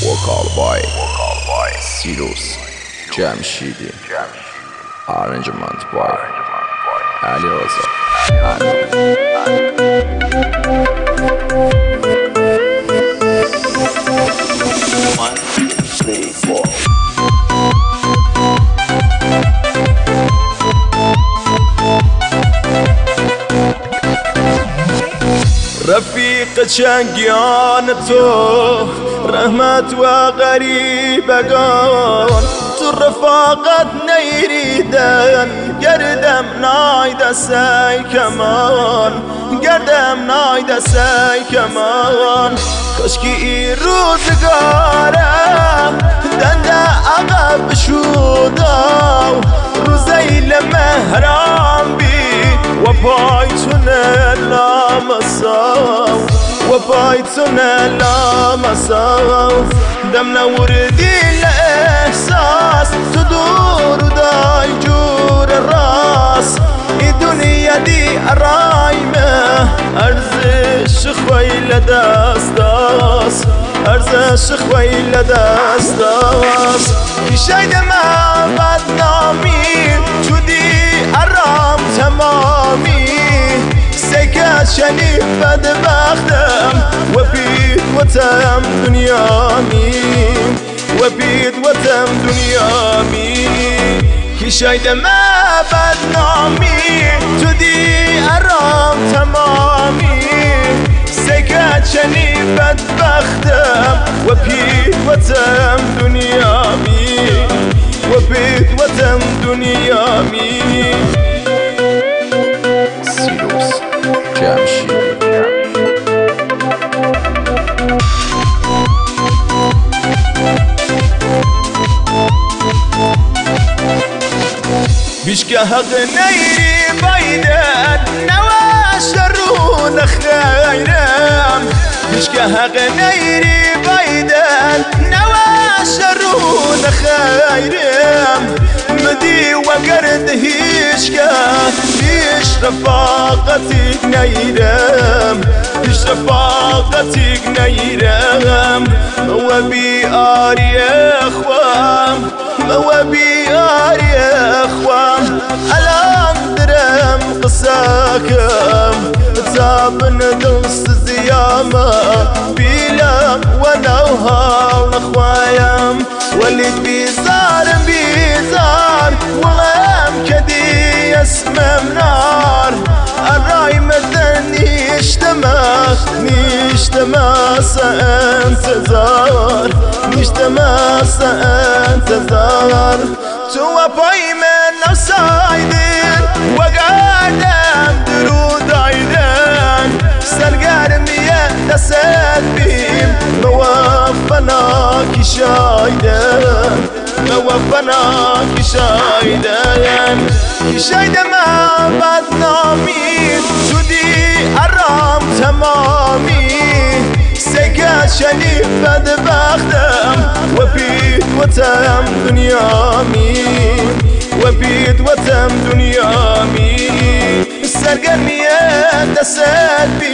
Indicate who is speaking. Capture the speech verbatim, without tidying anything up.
Speaker 1: وکال بای سیروس جمشیدی ارنجمنت بای علی رضا
Speaker 2: رفیق چنگیان تو رحمت و غریبگان تو رفاقت نیریدن گردم نای دستی کمان گردم نای دستی کمان کاشکی این روزگاره دنده عقب شده روزیل مهران بی و پایتون لامساو و پایتون لامساو دم نوردی الاحساس تو دور دای جور راس ای دنیا دی ارائمه ارزش خویل دست داست ارزش خویل دست داست شاید من بدنامی تو دی ارام تمامی سکت شنی بدبختم و بید و تم دنیامی و بید و تم دنیامی کی شاید من بدنامی تو دی ارام تمامی سکت شنی بدبختم و بید و تم دنیامی و بید و تم دنیامی
Speaker 1: سیروس جمشیدی
Speaker 2: بیشکه حق نیری بایدن نواش رو نخیرم بیشکه حق نیری بایدن نواش رو نخیرم مدی و گرد هیشکه هیش رفاقتی نیرم هیش رفاقتی نیرم و بی آری اخوام و بی آری اخوام الان درم قساكم تابن دنس زيامة بيلا ونوها ونخوايم ولد بيزار بيزار وغام كدي اسمم نار الراي مدن نيشتماس نيشتماس انتظار نيشتماس انتظار تو پای من نفسایدن و قدم درود عیدن سرگرمیه دست بیم موفنا کی شایدن موفنا کی شایدن کی شاید من بدنامی تو دی ارام تمامی سکت شنی بدبختم و بید و تم دنیامی و بید و تم دنیامی سرگرمیه دست بید